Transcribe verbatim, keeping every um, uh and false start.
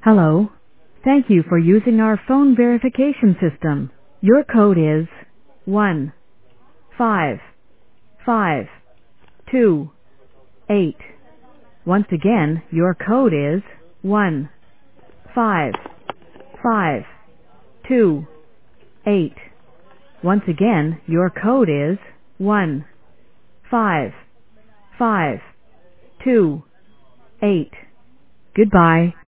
Hello. Thank you for using our phone verification system. Your code is one five five two eight. Once again, your code is one five five two eight. Once again, your code is one five five two eight. Goodbye.